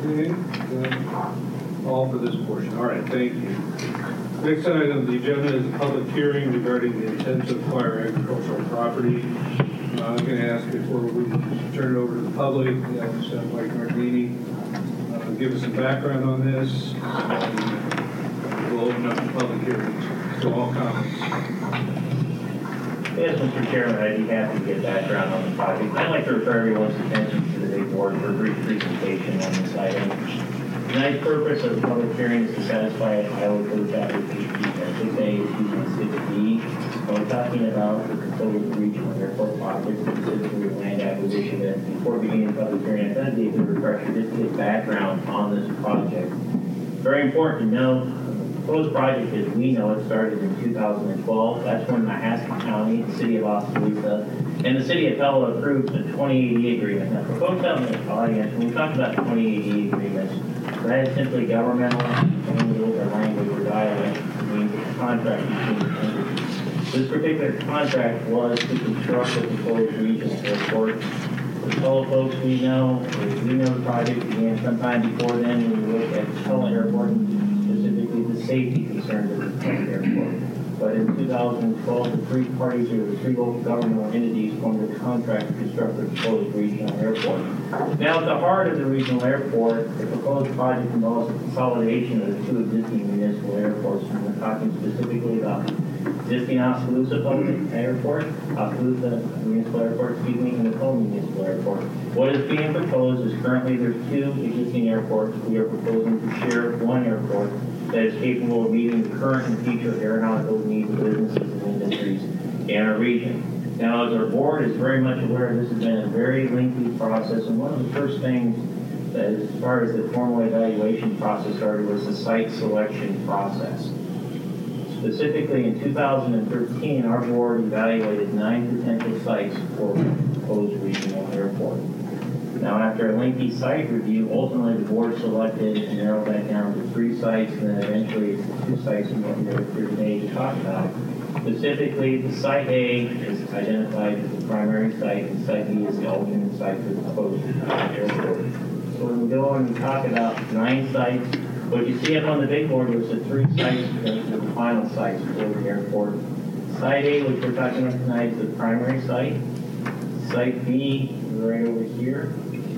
Okay, all for this portion. All right, thank you. Next item on the agenda is a public hearing regarding the intent to acquire agricultural property. I'm going to ask before we turn it over to the public, Mike Nardini, give us some background on this. We'll open up the public hearing to all comments. Yes, Mr. Chairman, I'd be happy to get background on the project. I'd like to refer everyone's attention to the big board for a brief presentation on this item. The nice purpose of the public hearing is to satisfy Iowa Code Chapter 6A, when we're talking about the proposed regional airport project, specifically land acquisition. And before beginning the public hearing, I thought it'd be a good refresher just to get background on this project. Very important to note, the proposed project, as we know it, started in 2012. That's when Mahaska County, the city of Oskaloosa, and the city of Pella approved the 2080 agreement. Now, for folks out in the audience, when we talk about the 2080 agreements, that is simply governmental language or dialect between the contract between the entities. This particular contract was to construct the proposed regional airport. For fellow folks we know the project began sometime before then when we looked at Pella Airport, specifically the safety concerns of the Pella Airport. But in 2012, the three parties, or the three local governmental entities, formed a contract to construct the proposed regional airport. Now, at the heart of the regional airport, the proposed project involves a consolidation of the two existing municipal airports. And we're talking specifically about existing Oskaloosa Public Airport, Oskaloosa Municipal Airport, and the Pella Municipal Airport. What is being proposed is currently there's two existing airports. We are proposing to share one airport that is capable of meeting the current and future aeronautical needs of businesses and industries in our region. Now, as our board is very much aware, this has been a very lengthy process, and one of the first things that, as far as the formal evaluation process started, was the site selection process. Specifically, in 2013, our board evaluated 9 potential sites for the proposed regional airport. Now, after a lengthy site review, ultimately the board selected and narrowed that down to 3 sites, and then eventually 2 sites in what we're here today to talk about. Specifically, the Site A is identified as the primary site, and Site B is the alternate site for the proposed airport. So when we go on and talk about 9 sites, what you see up on the big board was the 3 sites, the final sites for the airport. Site A, which we're talking about tonight, is the primary site. Site B, right over here,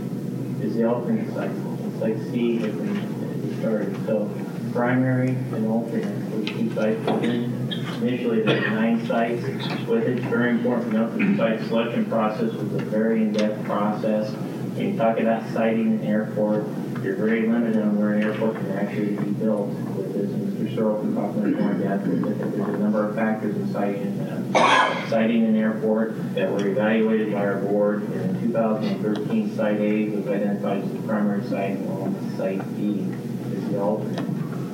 is the alternate site. Site C has been started. So primary and alternate for the 2 sites within. Initially, there were 9 sites with it. It's very important to note that the site selection process was a very in-depth process. When you talk about siting an airport, you're very limited on where an airport can actually be built with this. And Mr. Searle can talk much more in depth with it. There's a number of factors in siting an airport that were evaluated by our board. And in 2013, Site A was identified as the primary site, along with Site B is the alternate.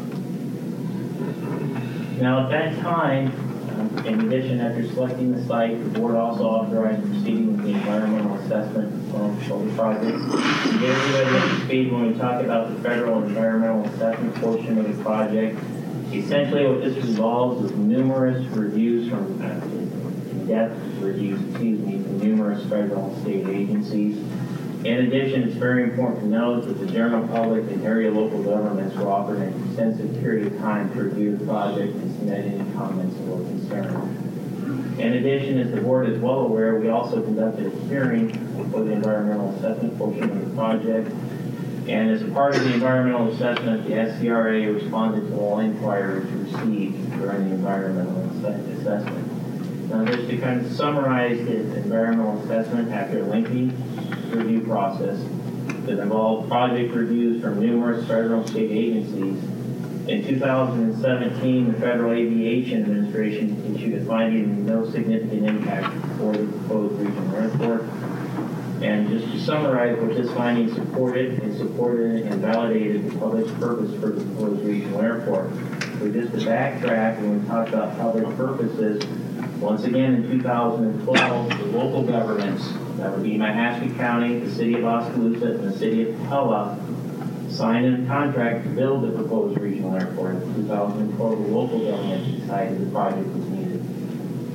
Now, at that time, in addition, after selecting the site, the board also authorized proceeding with the environmental assessment of the project. To get everybody up to speed, when we talk about the federal environmental assessment portion of the project, essentially what this involves is numerous reviews from, in-depth reviews, from numerous federal and state agencies. In addition, it's very important to note that the general public and area local governments were offered an extensive period of time to review the project and submit any comments or concerns. In addition, as the board is well aware, we also conducted a hearing for the environmental assessment portion of the project. And as a part of the environmental assessment, the SCRA responded to all inquiries received during the environmental assessment. Now, just to kind of summarize the environmental assessment after a lengthy review process that involved project reviews from numerous federal and state agencies. In 2017, the Federal Aviation Administration issued a finding of no significant impact for the proposed regional airport. And just to summarize what this finding supported, it supported and validated the public purpose for the proposed regional airport. So just to backtrack, when we talk about public purposes, once again in 2012, the local governments, that would be Mahaska County, the city of Oskaloosa, and the city of Pella, signed a contract to build the proposed regional airport. In 2012, the local government decided the project was needed.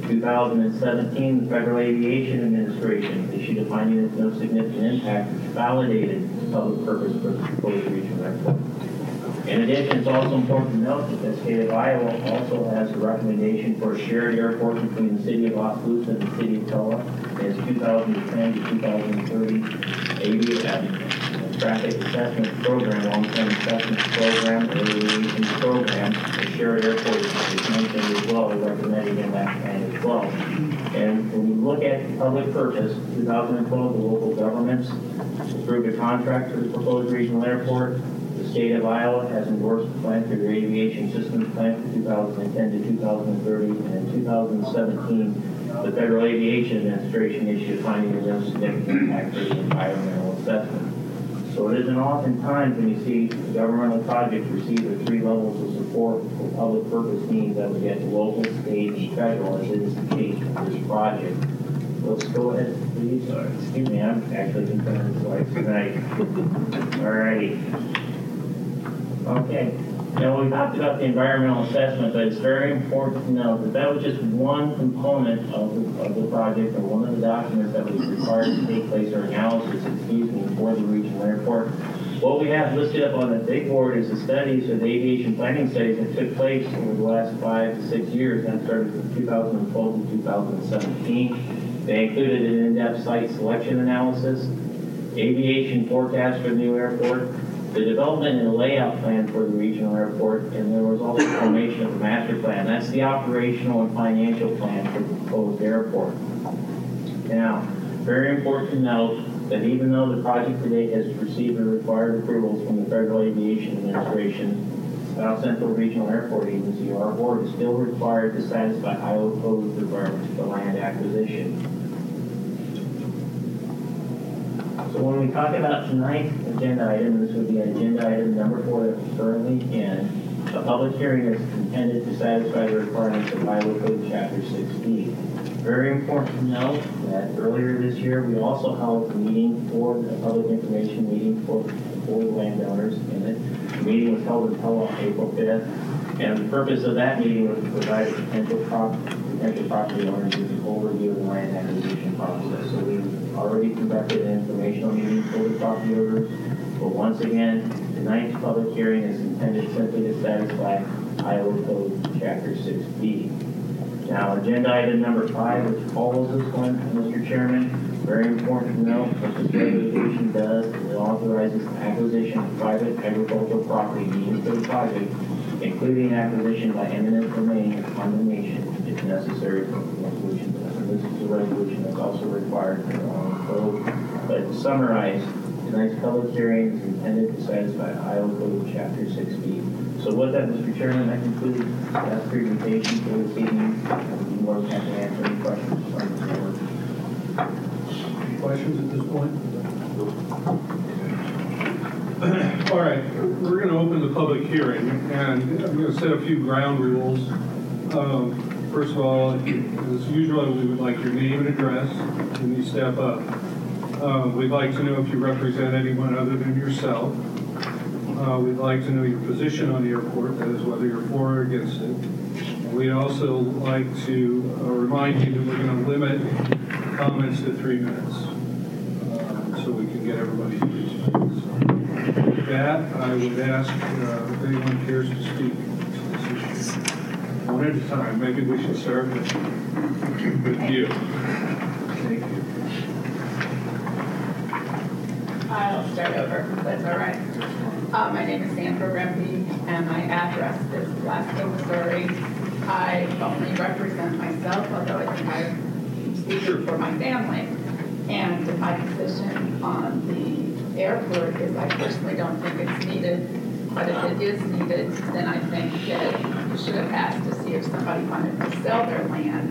2017, the Federal Aviation Administration issued a finding of no significant impact, which validated the public purpose for the proposed regional airport. In addition, it's also important to note that the state of Iowa also has a recommendation for a shared airport between the city of Oskaloosa and the city of Pella in its 2010 to 2030 aviation traffic assessment program, long-term assessment program, or aviation program. The shared airport is mentioned as well, recommended in that plan as well. And when you look at public purpose, 2012, the local governments approved a contract for the proposed regional airport. The state of Iowa has endorsed the plan for their aviation systems plan for 2010 to 2030, and in 2017, the Federal Aviation Administration issued a finding of no significant impact for the environmental assessment. So it isn't oftentimes when you see governmental projects receive the three levels of support for public purpose needs that we get local, state, and federal, as it is the case for this project. Let's go ahead, please. Excuse me, I'm actually concerned twice tonight. Alrighty. Okay. Now, we talked about the environmental assessment, but it's very important to know that that was just one component of the project, or one of the documents that was required to take place, or analysis, for the regional airport. What we have listed up on the big board is the studies, or the aviation planning studies that took place over the last 5 to 6 years. That started from 2012 to 2017. They included an in-depth site selection analysis, aviation forecast for the new airport, the development and layout plan for the regional airport, and there was also the formation of the master plan. That's the operational and financial plan for the proposed airport. Now, very important to note that even though the project today has received the required approvals from the Federal Aviation Administration, South Central Regional Airport Agency, our board is still required to satisfy Iowa code requirements for land acquisition. So when we talk about tonight's agenda item, this would be agenda item number 4 that we're currently in. A public hearing is intended to satisfy the requirements of Iowa Code Chapter 6B. Very important to note that earlier this year we also held a meeting for a public information meeting for the landowners in it. The meeting was held in Pella on April 5th, and the purpose of that meeting was to provide potential property owners with an overview of the land acquisition process. So we've already conducted an informational meeting for the property owners, but once again, tonight's public hearing is intended simply to satisfy Iowa Code Chapter 6B. Now, agenda item number 5, which follows this one, Mr. Chairman, very important to note what this resolution does. It authorizes the acquisition of private agricultural property needed for the project, including acquisition by eminent domain or condemnation, if necessary for the resolution. This is a resolution that's also required for the code. But to summarize, tonight's public hearing is intended to satisfy Iowa Code Chapter 6B. So with that, Mr. Chairman, that concludes that presentation for this evening. I'd be more than happy to answer any questions from the board. Any questions at this point? All right, we're going to open the public hearing, and I'm going to set a few ground rules. First of all, as usual, we would like your name and address when you step up. We'd like to know if you represent anyone other than yourself. We'd like to know your position on the airport, that is whether you're for or against it. And we'd also like to remind you that we're going to limit comments to 3 minutes so we can get everybody to these minutes. So with that, I would ask if anyone cares to speak to this issue. One at a time. Maybe we should start with you. Thank you. I'll start over, if that's all right. My name is Sandra Rempe, and my address is Glasgow, Missouri. I only represent myself, although I think I'm speaking for my family. And my position on the airport is I personally don't think it's needed, but if it is needed, then I think that you should have asked to see if somebody wanted to sell their land.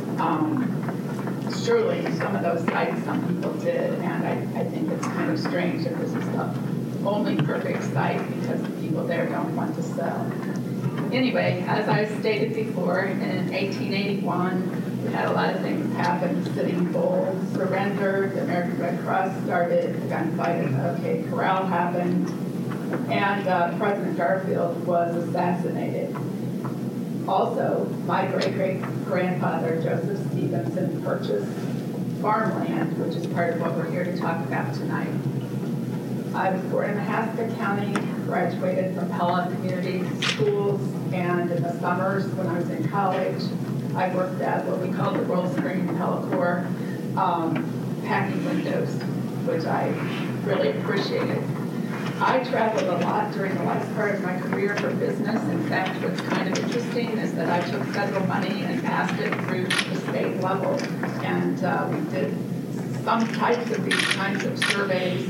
Surely some of those sites, some people did, and I think it's kind of strange that this is the only perfect site because the people there don't want to sell. Anyway, as I stated before, in 1881, we had a lot of things happen. Sitting Bull surrendered, the American Red Cross started, the gunfight at OK Corral happened, and President Garfield was assassinated. Also, my great-great-grandfather, Joseph Stevenson, purchased farmland, which is part of what we're here to talk about tonight. I was born in Haskell County, graduated from Pella Community Schools, and in the summers when I was in college, I worked at what we call the Roll Spring Pellicor, packing windows, which I really appreciated. I traveled a lot during the last part of my career for business. In fact, what's kind of interesting is that I took federal money and passed it through the state level, and we did some types of these kinds of surveys.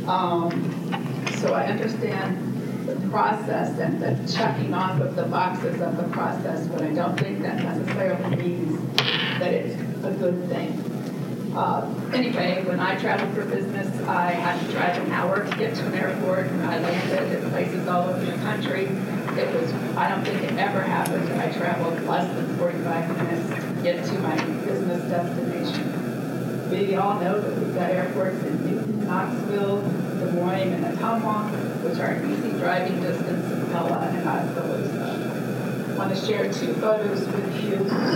So I understand the process and the checking off of the boxes of the process, but I don't think that necessarily means that it's a good thing. Anyway, when I traveled for business, I had to drive an hour to get to an airport, and I landed at places all over the country. I don't think it ever happened that I traveled less than 45 minutes to get to my business destination. We all know that we've got airports in Newton, Knoxville, Des Moines, and Ottumwa, which are an easy driving distance to Pella and Oskaloosa. I want to share two photos with you.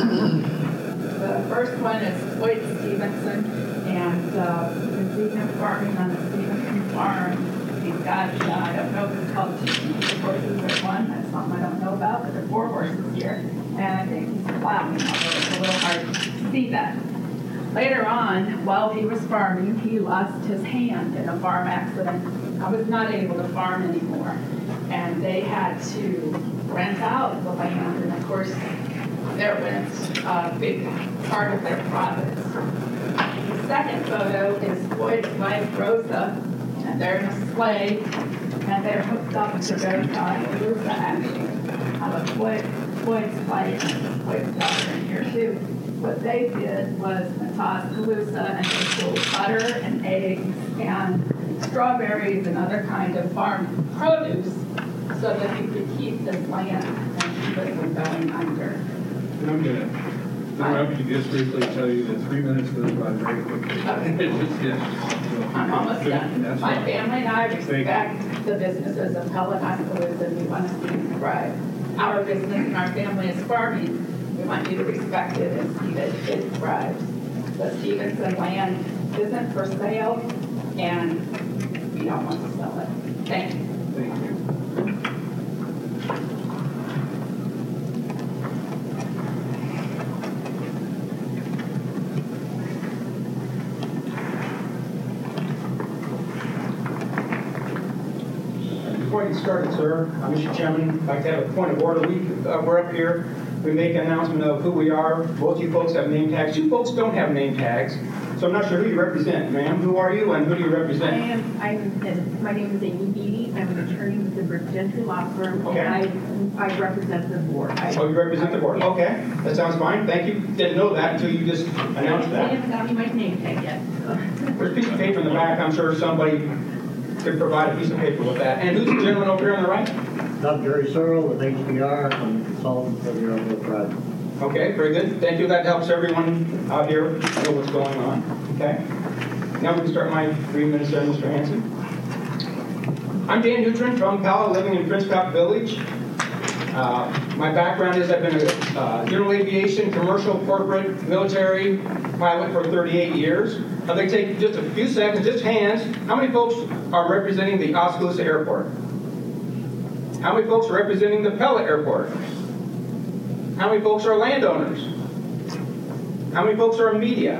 The first one is Floyd Stevenson, and you can see him farming on the Stevenson farm. He's got, I don't know if it's called 2 horses or 1, that's something I don't know about, but there are 4 horses here, and I think he's plowing, although it's a little hard to see that. Later on, while he was farming, he lost his hand in a farm accident. I was not able to farm anymore, and they had to rent out the land, and of course, there went a big part of their profits. The second photo is Floyd's wife, Rosa, and they're in a sleigh, and they're hooked up to go to Oskaloosa, actually. Floyd's wife and Floyd's daughter in here, too. What they did was went to Oskaloosa and they sold butter and eggs and strawberries and other kind of farm produce so that we could keep this land and keep it from going under. I'm going to interrupt you just briefly to tell you that 3 minutes goes by very quickly. I'm almost done. That's My fine. family and I respect the businesses of Pella and Oskaloosa, and we want to see them thrive. Our business and our family is farming. We want you to respect it and see that it thrives. The Stevenson land isn't for sale, and we don't want to sell it. Thank you. Thank you. Before you get started, sir, Mr. Chairman, I'd like to have a point of order. We're up here. We make an announcement of who we are. Both you folks have name tags. You folks don't have name tags, so I'm not sure who you represent. Ma'am, who are you and who do you represent? My name is Amy Beattie. I'm an attorney with the Brick Gentry Law Firm, Okay. and I represent the board. Oh, you represent the board. Okay, that sounds fine. Thank you. Didn't know that until you just announced I that. haven't got me my name tag yet. There's a piece of paper in the back. I'm sure somebody could provide a piece of paper with that. And who's the gentleman over here on the right? I'm Jerry Searle with HDR. I'm a consultant for the Railroad Project. Okay, very good. Thank you. That helps everyone out here know what's going on. Okay. Now we can start my 3 minutes there, Mr. Hanson. I'm Dan Neutron from Pella, living in Prince Pap Village. My background is I've been a general aviation, commercial, corporate, military pilot for 38 years. I'd like to take just a few seconds, just hands. How many folks are representing the Oskaloosa Airport? How many folks are representing the Pella Airport? How many folks are landowners? How many folks are in media?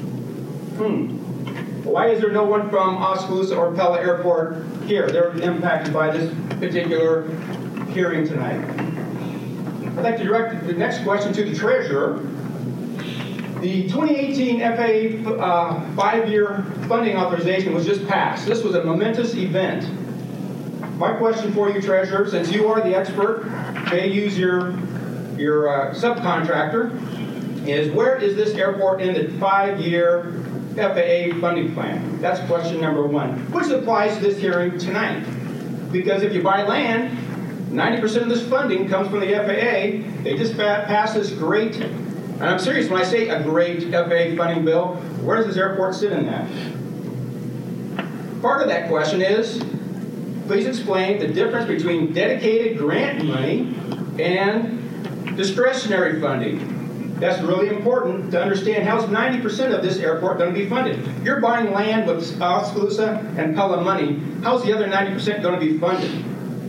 Why is there no one from Oskaloosa or Pella Airport here? They're impacted by this particular hearing tonight. I'd like to direct the next question to the treasurer. The 2018 FAA 5-year funding authorization was just passed. This was a momentous event. My question for you, treasurer, since you are the expert, may use your subcontractor, is where is this airport in the 5-year FAA funding plan? That's question number 1, which applies to this hearing tonight. Because if you buy land, 90% of this funding comes from the FAA. They just passed this great, and I'm serious when I say a great FAA funding bill. Where does this airport sit in that? Part of that question is, please explain the difference between dedicated grant money and Discretionary funding. That's really important to understand. How's 90% of this airport going to be funded? You're buying land with Oskaloosa and Pella money. How's the other 90% going to be funded?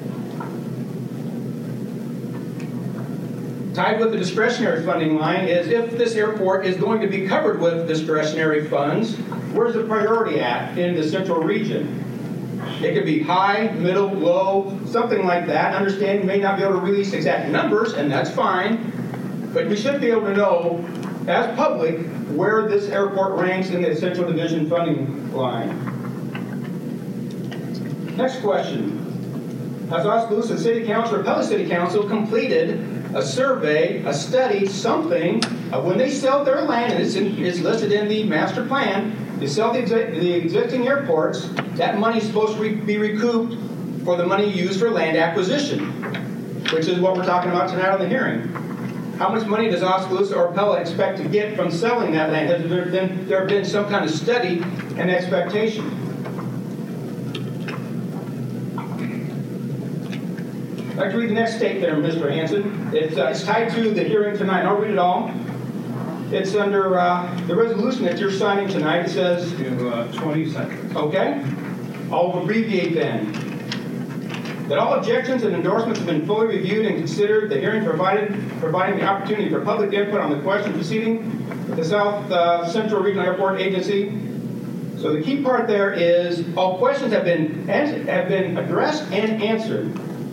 Tied with the discretionary funding line is if this airport is going to be covered with discretionary funds, where's the priority at in the central region? It could be high, middle, low, something like that. Understand you may not be able to release exact numbers, and that's fine, but we should be able to know, as public, where this airport ranks in the central division funding line. Next question. Has Oskaloosa City Council or Pella City Council completed a survey, a study, something, of when they sell their land, and it's listed in the master plan, they sell the existing airports, that money is supposed to be recouped for the money used for land acquisition, which is what we're talking about tonight on the hearing. How much money does Oskaloosa or Pella expect to get from selling that land? Has there been some kind of study and expectation? I'd like to read the next statement there, Mr. Hanson. It's tied to the hearing tonight. I'll read it all. It's under the resolution that you're signing tonight. It says... You have 20 seconds. Okay. I'll abbreviate then. That all objections and endorsements have been fully reviewed and considered. The hearing providing the opportunity for public input on the question proceeding with the South Central Regional Airport Agency. So the key part there is all questions have been addressed and answered.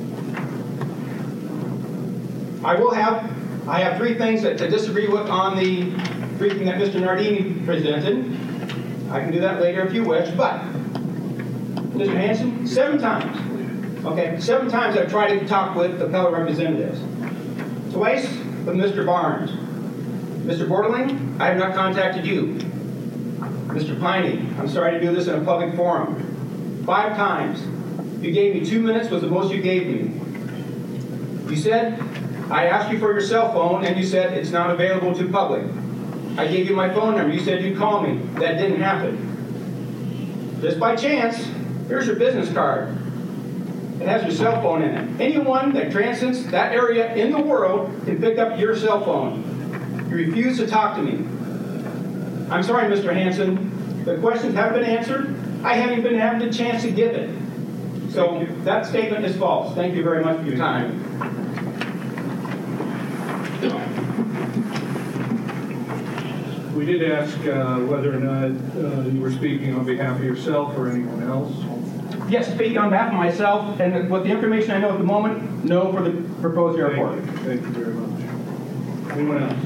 I have three things to disagree with on the briefing that Mr. Nardini presented. I can do that later if you wish, but Mr. Hanson, 7 times. Okay, 7 times I've tried to talk with the Pella representatives. Twice with Mr. Barnes. Mr. Borderling, I have not contacted you. Mr. Piney, I'm sorry to do this in a public forum. 5 times. You gave me 2 minutes was the most you gave me. You said, I asked you for your cell phone, and you said it's not available to public. I gave you my phone number. You said you'd call me. That didn't happen. Just by chance, here's your business card. It has your cell phone in it. Anyone that transits that area in the world can pick up your cell phone. You refuse to talk to me. I'm sorry, Mr. Hanson. The questions have been answered. I haven't even had the chance to give it. So that statement is false. Thank you very much for your time. We did ask whether or not you were speaking on behalf of yourself or anyone else. Yes, speaking on behalf of myself, and with the information I know at the moment, no for the proposed airport. Thank you very much. Anyone else?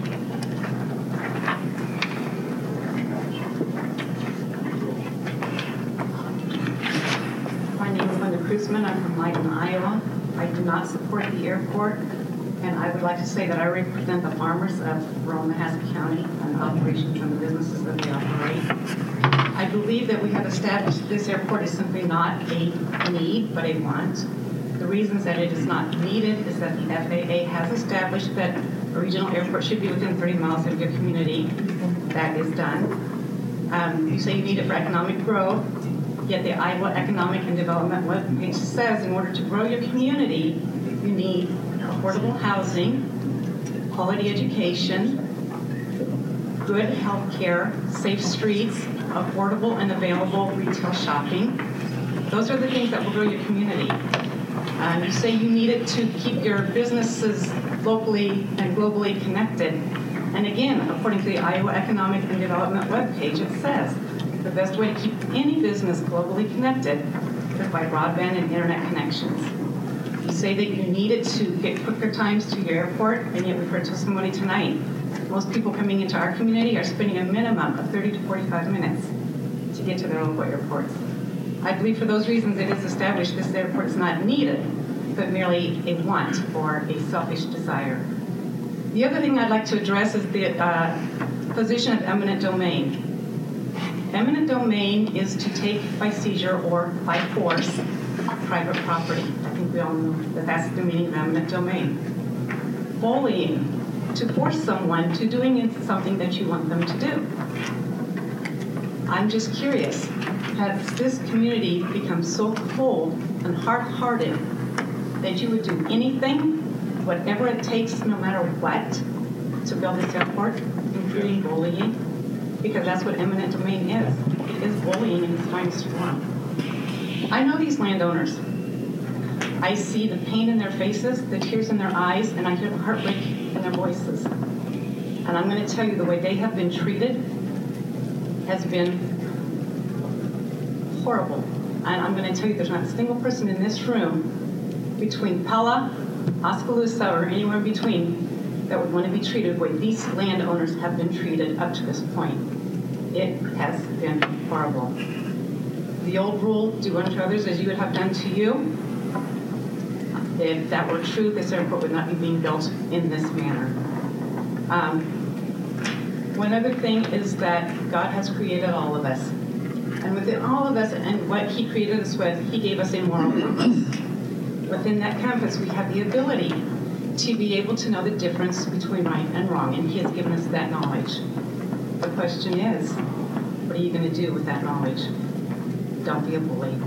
My name is Linda Kruzman. I'm from Lyden, Iowa. I do not support the airport, and I would like to say that I represent the farmers of Mahaska County and the operations and the businesses that they operate. I believe that we have established this airport is simply not a need, but a want. The reasons that it is not needed is that the FAA has established that a regional airport should be within 30 miles of your community. That is done. You say you need it for economic growth, yet the Iowa Economic and Development webpage says in order to grow your community, you need affordable housing, quality education, good health care, safe streets, affordable and available retail shopping. Those are the things that will grow your community. You say you need it to keep your businesses locally and globally connected. And again, according to the Iowa Economic and Development webpage, it says the best way to keep any business globally connected is by broadband and internet connections. You say that you need it to get quicker times to your airport, and yet we've heard testimony tonight. Most people coming into our community are spending a minimum of 30 to 45 minutes to get to their local airports. I believe for those reasons it is established this airport is not needed, but merely a want or a selfish desire. The other thing I'd like to address is the position of eminent domain. Eminent domain is to take by seizure or by force private property. I think we all know that that's the meaning of eminent domain. Bullying, to force someone to doing something that you want them to do. I'm just curious, has this community become so cold and hard-hearted that you would do anything whatever it takes, no matter what, to build this airport, including bullying, because that's what eminent domain is. It is bullying in its finest form. I know these landowners. I see the pain in their faces, the tears in their eyes, and I hear the heartbreak in their voices. And I'm going to tell you, the way they have been treated has been horrible. And I'm going to tell you, there's not a single person in this room, between Pella, Oskaloosa, or anywhere in between, that would want to be treated the way these landowners have been treated up to this point. It has been horrible. The old rule, do unto others as you would have done to you. If that were true, this airport would not be being built in this manner. One other thing is that God has created all of us. And within all of us and what He created us with, He gave us a moral compass. Within that compass, we have the ability to be able to know the difference between right and wrong, and He has given us that knowledge. The question is, what are you going to do with that knowledge? Don't be a bully.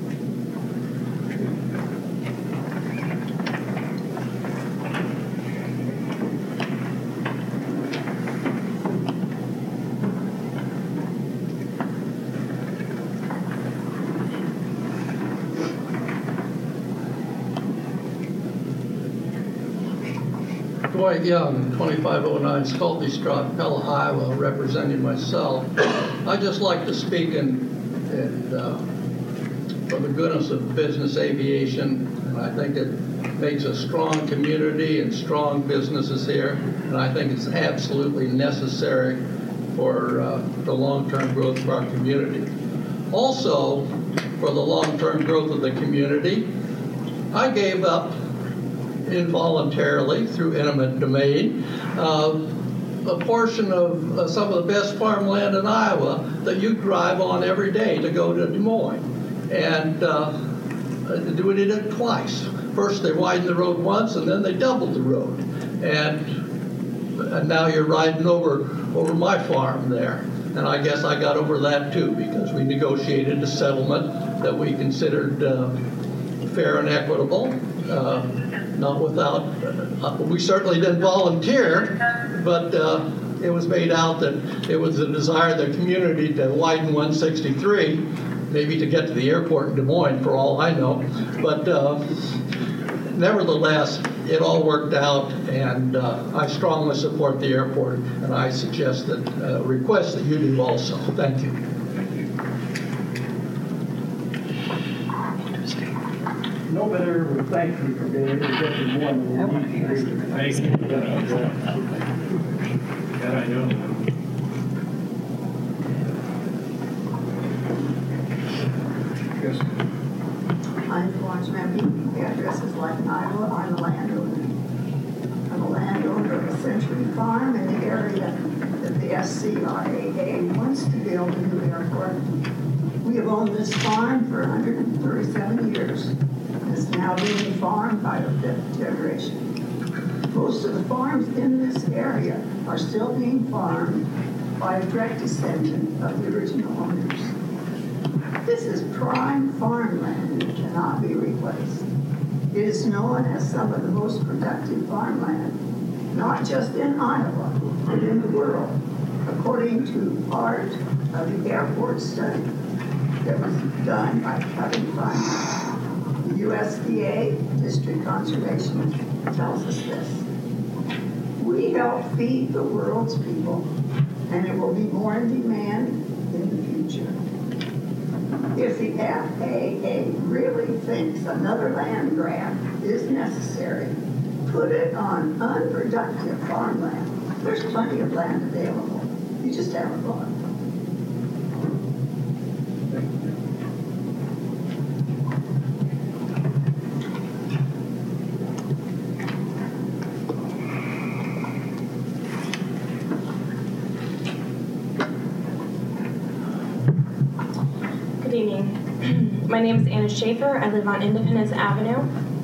Dwight Young, 2509 Sculpey Street, Pella, Iowa, representing myself. I'd just like to speak for the goodness of business aviation, and I think it makes a strong community and strong businesses here, and I think it's absolutely necessary for the long-term growth of our community. Also, for the long-term growth of the community, I gave up involuntarily through eminent domain a portion of some of the best farmland in Iowa that you drive on every day to go to Des Moines, and doing it twice. First they widened the road once, and then they doubled the road, and now you're riding over my farm there. And I guess I got over that too, because we negotiated a settlement that we considered fair and equitable. Not without, we certainly didn't volunteer, but it was made out that it was the desire of the community to widen 163, maybe to get to the airport in Des Moines, for all I know. But nevertheless, it all worked out, and I strongly support the airport, and I suggest that, request that you do also. Thank you. No better thank you for being able to get to one. Thank you. That I know. Yes. I'm Florence Rempe. The address is Lyton, Iowa. I'm a landowner. I'm a landowner of a Century Farm in the area that the SCRAA wants to build a new airport. We have owned this farm for 137 years. It's now being farmed by the 5th generation. Most of the farms in this area are still being farmed by a direct descendant of the original owners. This is prime farmland and cannot be replaced. It is known as some of the most productive farmland, not just in Iowa, but in the world, according to part of the airport study that was done by Kevin Fine. The USDA, District Conservation, tells us this. We help feed the world's people, and it will be more in demand in the future. If the FAA really thinks another land grab is necessary, put it on unproductive farmland. There's plenty of land available. You just haven't looked. Good evening. My name is Anna Schaefer. I live on Independence Avenue.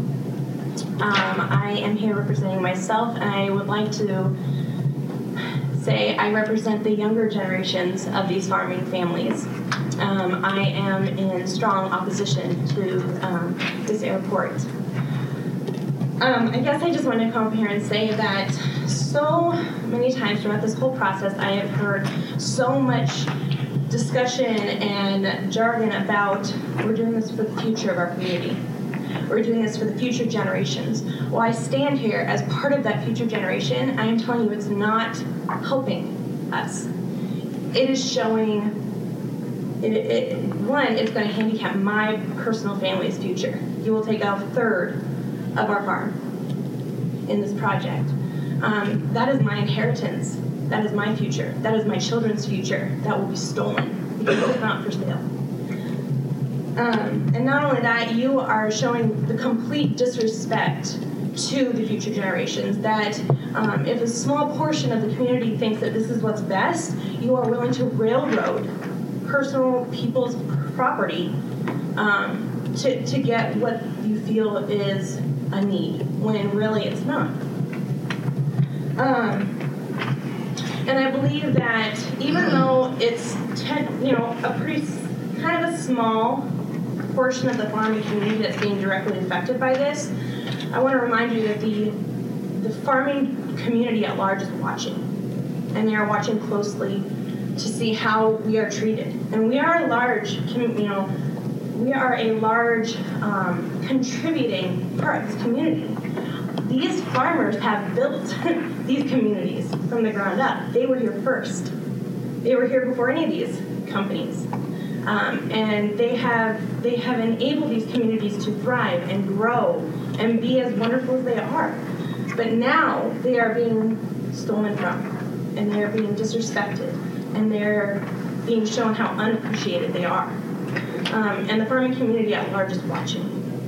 I am here representing myself, and I would like to say I represent the younger generations of these farming families. I am in strong opposition to this airport. I guess I just want to come up here and say that so many times throughout this whole process, I have heard so much discussion and jargon about we're doing this for the future of our community. We're doing this for the future generations. Well, I stand here as part of that future generation. I am telling you it's not helping us. It is showing, one, it's going to handicap my personal family's future. You will take a third of our farm in this project. That is my inheritance. That is my future. That is my children's future. That will be stolen because it's not for sale. And not only that, you are showing the complete disrespect to the future generations, that if a small portion of the community thinks that this is what's best, you are willing to railroad personal people's property to get what you feel is a need, when really it's not. And I believe that even though it's a pretty kind of a small portion of the farming community that's being directly affected by this, I want to remind you that the farming community at large is watching, and they are watching closely to see how we are treated. And we are a large, contributing part of this community. These farmers have built these communities from the ground up. They were here first. They were here before any of these companies. And they have enabled these communities to thrive and grow and be as wonderful as they are. But now they are being stolen from, and they are being disrespected, and they're being shown how unappreciated they are. And the farming community at large is watching.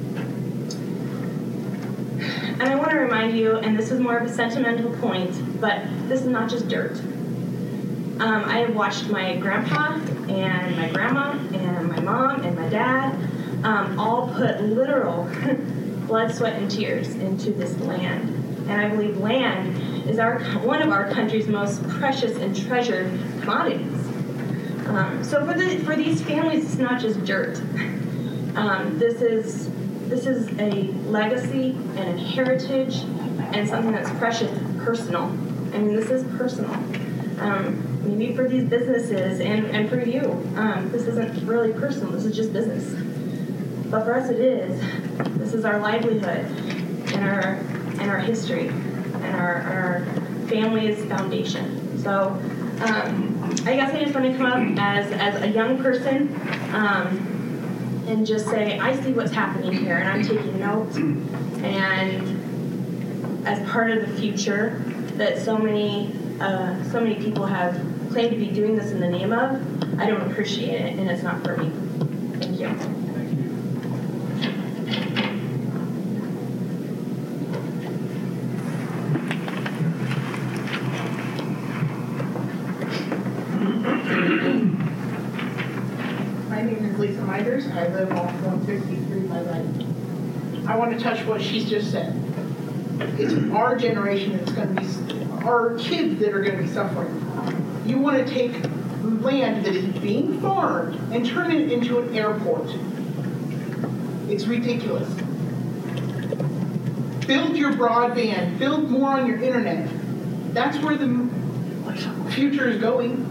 And I want to remind you, and this is more of a sentimental point, but this is not just dirt. I have watched my grandpa and my grandma and my mom and my dad all put literal blood, sweat, and tears into this land. And I believe land is one of our country's most precious and treasured commodities. So for these families, it's not just dirt. This is a legacy and a heritage and something that's precious, personal. I mean, this is personal. Maybe for these businesses and for you, this isn't really personal. This is just business. But for us, it is. This is our livelihood and our history and our family's foundation. So I guess I just want to come up as a young person and just say, I see what's happening here, and I'm taking note. And as part of the future that so many people have claimed to be doing this in the name of, I don't appreciate it, and it's not for me. Thank you. My name is Lisa Miters. I live off 153 by right. I want to touch what she's just said. It's our generation that's going to be, our kids that are going to be suffering. You want to take land that is being farmed and turn it into an airport. It's ridiculous. Build your broadband. Build more on your internet. That's where the future is going.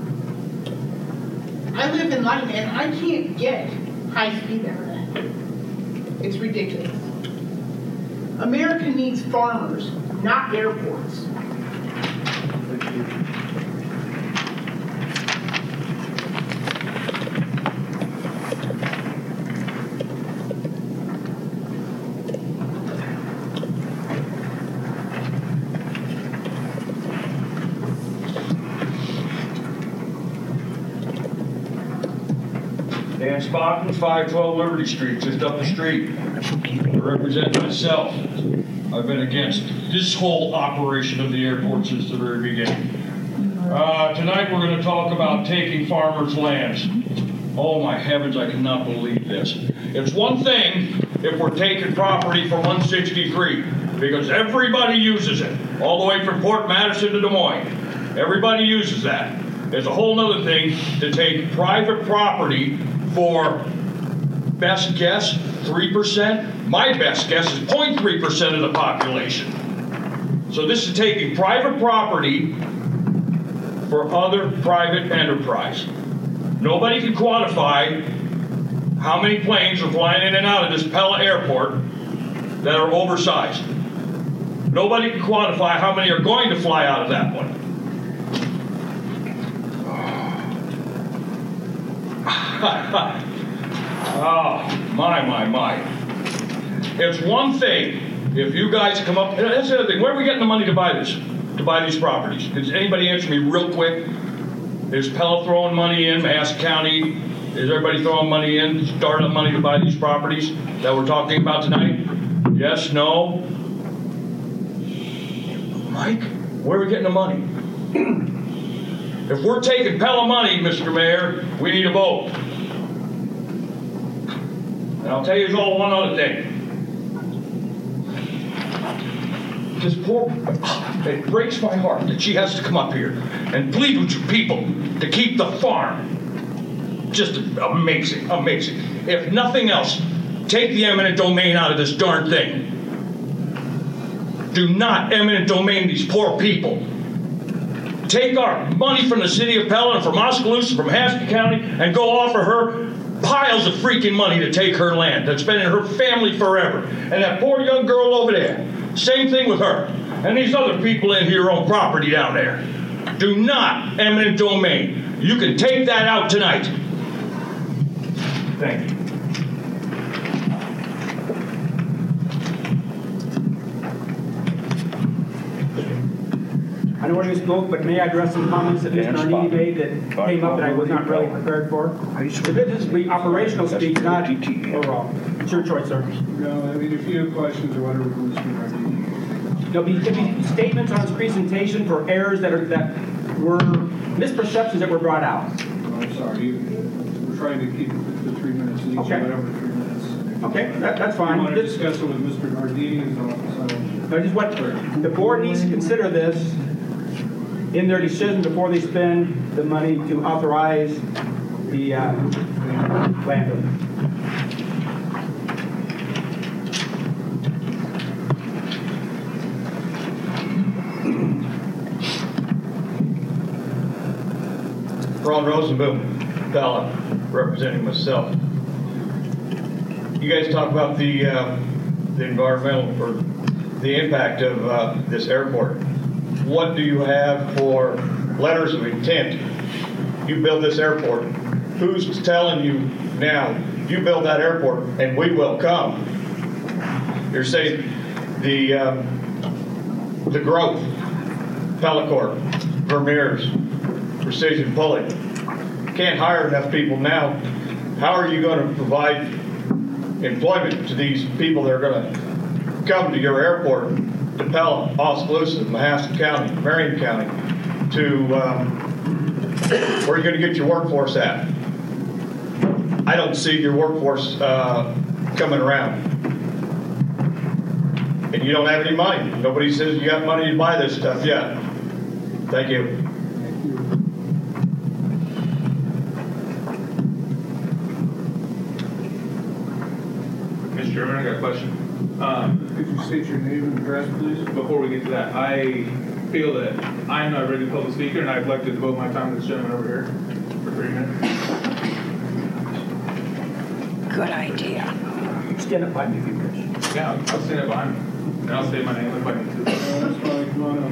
I live in Lighton and I can't get high-speed internet. It's ridiculous. America needs farmers, not airports. Dan Spockman, 512 Liberty Street, just up the street. I represent myself. I've been against this whole operation of the airport since the very beginning. Tonight we're going to talk about taking farmers' lands. Oh my heavens, I cannot believe this. It's one thing if we're taking property from 163, because everybody uses it, all the way from Port Madison to Des Moines. Everybody uses that. It's a whole other thing to take private property for, best guess, 3%? My best guess is 0.3% of the population. So this is taking private property for other private enterprise. Nobody can quantify how many planes are flying in and out of this Pella Airport that are oversized. Nobody can quantify how many are going to fly out of that one. Oh, my. It's one thing if you guys come up, and that's the other thing, where are we getting the money to buy this? To buy these properties? Does anybody answer me real quick? Is Pella throwing money in, Manhasset County? Is everybody throwing money in, startup money to buy these properties that we're talking about tonight? Yes, no? Mike, where are we getting the money? If we're taking Pella money, Mr. Mayor, we need a vote. And I'll tell you all one other thing. This poor, it breaks my heart that she has to come up here and plead with you people to keep the farm. Just amazing, amazing. If nothing else, take the eminent domain out of this darn thing. Do not eminent domain these poor people. Take our money from the city of Pella and from Oskaloosa, from Manhasset County, and go offer her piles of freaking money to take her land that's been in her family forever. And that poor young girl over there, same thing with her. And these other people in here own property down there. Do not eminent domain. You can take that out tonight. Thank you. I know already spoke, but may I address some comments that Mr. Nardini made that came up that I was not really prepared for? The business will be operational speak, not overall. It's your choice, sir. No, I mean, if you have questions or whatever, Mr. Nardini. There'll be statements on his presentation for errors that were misperceptions that were brought out. Oh, I'm sorry. We're trying to keep it to 3 minutes each, Okay. whatever 3 minutes. Okay, that's fine. I want to discuss it with Mr. Nardini's office. I just want the board needs to consider this in their decision before they spend the money to authorize the landowner. Ron Rosenboom, Pella, representing myself. You guys talk about the environmental or the impact of this airport. What do you have for letters of intent? You build this airport. Who's telling you now, you build that airport and we will come? You're saying the growth, Pellacorp, Vermeers, Precision Pulling. Can't hire enough people now. How are you going to provide employment to these people that are going to come to your airport, to Pella, Oskaloosa, Manhasset County, Marion County, to where are you going to get your workforce at? I don't see your workforce coming around. And you don't have any money. Nobody says you got money to buy this stuff yet. Thank you. Mr. Chairman, I got a question. Could you state your name and address, please? Before we get to that, I feel that I'm not a very good public speaker, and I'd like to devote my time to this gentleman over here for 3 minutes. Good idea. Stand up by me if you wish. Yeah, I'll stand up behind him, and I'll say my name if I need to. That's fine. Come on up.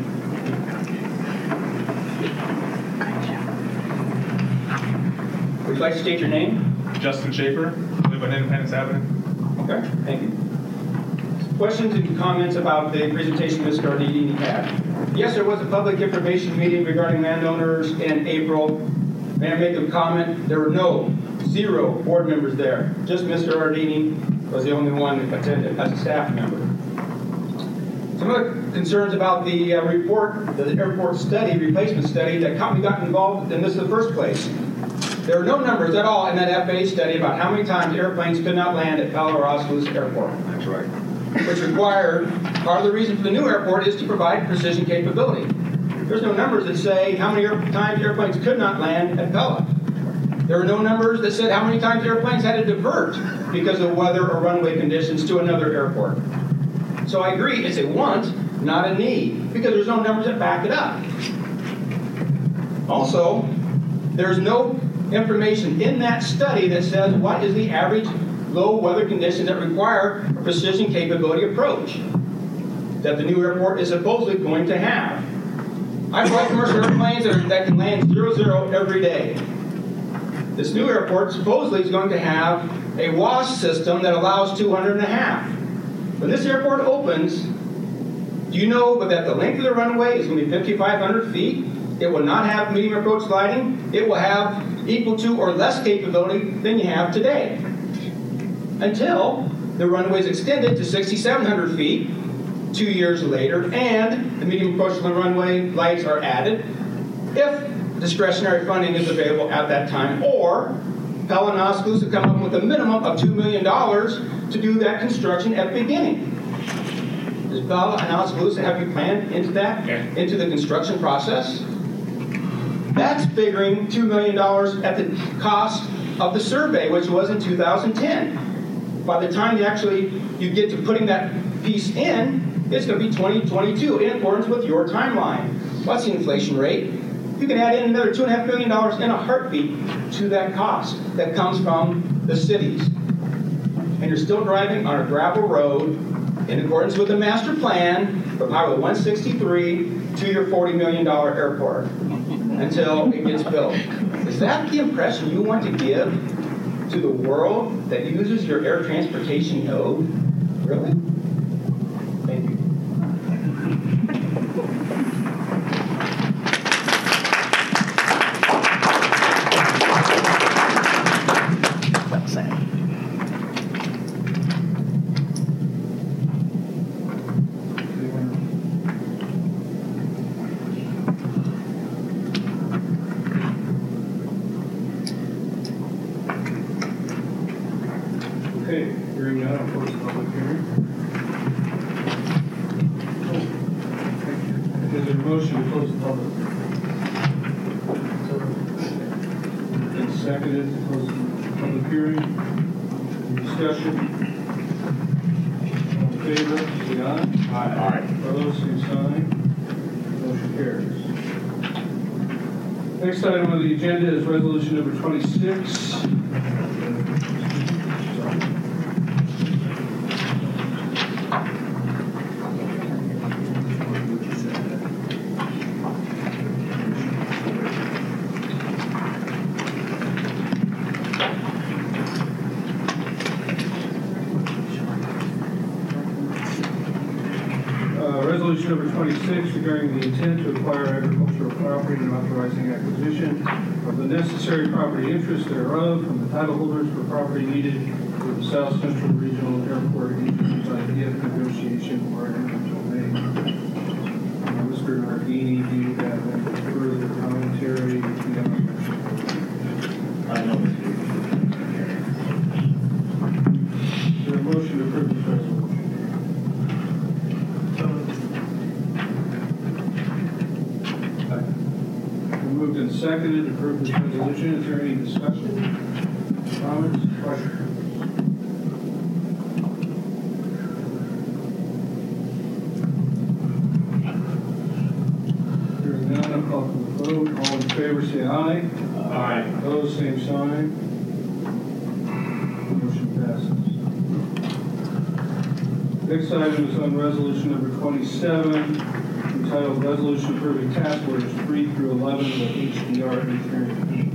Would you like to state your name? Justin Schaefer, live on Independence Avenue. Okay, thank you. Questions and comments about the presentation Mr. Nardini had? Yes, there was a public information meeting regarding landowners in April. May I make a comment? There were zero board members there. Just Mr. Nardini was the only one that attended as a staff member. Some other concerns about the report, the airport study, replacement study, that company got involved in this in the first place. There are no numbers at all in that FAA study about how many times airplanes could not land at Pella or Oskaloosa Airport. That's right. Which required, part of the reason for the new airport is to provide precision capability. There's no numbers that say how many times airplanes could not land at Pella. There were no numbers that said how many times airplanes had to divert because of weather or runway conditions to another airport. So I agree, it's a want, not a need, because there's no numbers that back it up. Also, there's no information in that study that says what is the average low weather conditions that require a precision capability approach that the new airport is supposedly going to have. I fly commercial airplanes that can land 0-0 every day. This new airport supposedly is going to have a WASP system that allows 200.5. When this airport opens, do you know that the length of the runway is going to be 5,500 feet? It will not have medium approach sliding. It will have equal to or less capability than you have today. Until the runway is extended to 6,700 feet 2 years later, and the medium approach runway lights are added, if discretionary funding is available at that time, or Pella and Oskaloosa come up with a minimum of $2 million to do that construction at the beginning. Does Pella and Oskaloosa have you planned into that, into the construction process? That's figuring $2 million at the cost of the survey, which was in 2010. By the time you get to putting that piece in, it's going to be 2022 in accordance with your timeline. What's the inflation rate? You can add in another $2.5 million in a heartbeat to that cost that comes from the cities. And you're still driving on a gravel road in accordance with the master plan from Highway 163 to your $40 million airport until it gets built. Is that the impression you want to give to the world that uses your air transportation node? Really? Thank you. Okay, hearing none, I'll close the public hearing. Is there a motion to close the public hearing? And seconded to close the public hearing. Any discussion? All in favor, say aye. Aye. Opposed, same sign. Motion carries. Next item on the agenda is resolution number 26. Resolution number 26 regarding the intent to acquire agricultural property and authorizing acquisition of the necessary property interests thereof from the title holders for property needed for the South Central Regional Airport Agency's idea of negotiation or eminent domain. Mr. Nardini, do you have any further commentary? I know. Is there a motion to approve this resolution? Moved and seconded to approve this resolution. Is there any discussion? Comments? Questions? Hearing none, I'll call for the vote. All in favor, say aye. Aye. Opposed, same sign. Motion passes. Next item is on resolution number 27. Entitled Resolution Approving Task Orders 3 through 11 of the HDR Engineering.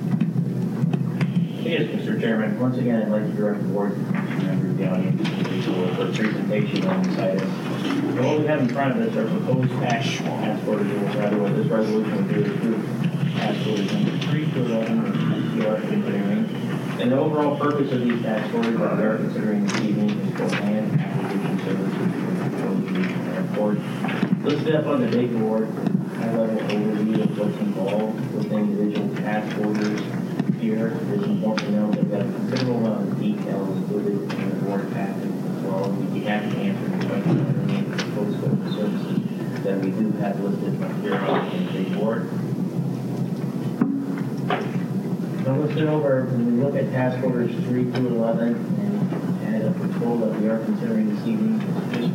Yes, Mr. Chairman. Once again, I'd like to direct the board member of the audience for a presentation on this item. So what we have in front of us are proposed task orders, or rather what this resolution would do is approve task orders number 3 through 11 of HDR Engineering. And the overall purpose of these task orders that we are considering this evening is for land acquisition services for the proposed regional airport. Listed up on the big board, high-level overview of what's involved with individual task orders here. It's important to know that we've got a considerable amount of detail included in the board package as well. We'd be happy to answer any questions on any of the proposed scope of services that we do have listed here on the big board. Now, with looked it over, when we look at task orders 3 through 11, and added up the total that we are considering this evening, it's just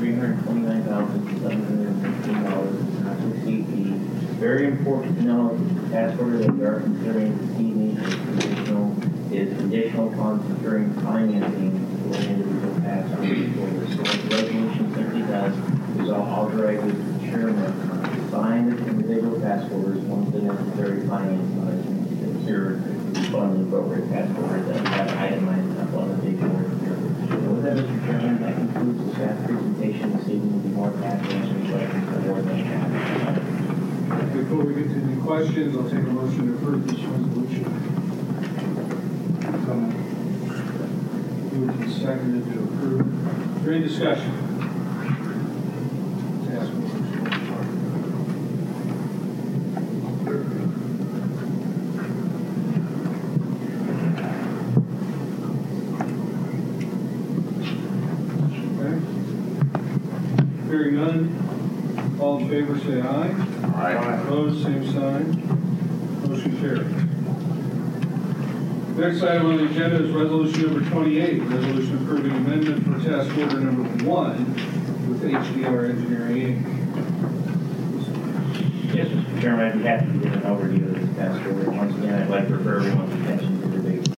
$329,715, not to exceed fee. Very important to know, the task order that we are considering this evening is conditional upon securing financing for an individual task order. So what the resolution simply does is authorize the chairman to sign the individual task orders once the necessary financing is secured to fund the appropriate task orders that we have itemized up on the page board here. So with that, Mr. Chairman, that concludes the staff presentation this evening. We'll be more than happy to answer any questions the board may have. Before we get to any questions, I'll take a motion to approve this resolution. Moved and seconded to approve. Is there any discussion? Task Okay. Hearing none, all in favor say aye. Aye. Opposed, same sign. Motion carried. Next item on the agenda is resolution number 28, resolution approving amendment for task order number 1 with HDR Engineering Inc. Yes, Mr. Chairman, I'd be happy to give an overview of this task order. Once again, I'd like to refer everyone